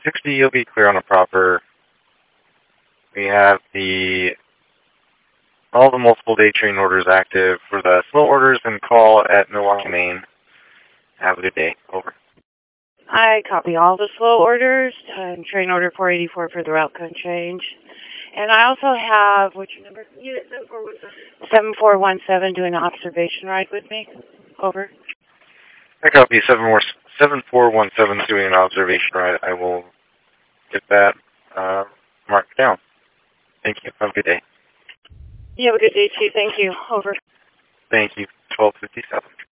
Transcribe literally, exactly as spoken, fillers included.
sixty, you'll be clear on a proper. We have the all the multiple day train orders active for the slow orders and call at Milwaukee, Maine. Have a good day. Over. I copy all the slow orders. Um, train order four eighty-four for the route code change. And I also have, what's your number? seven four one seven doing an observation ride with me. Over. I copy seven four one seven doing an observation ride. I will get that uh, marked down. Thank you. Have a good day. You have a good day, too. Thank you. Over. Thank you. twelve fifty-seven.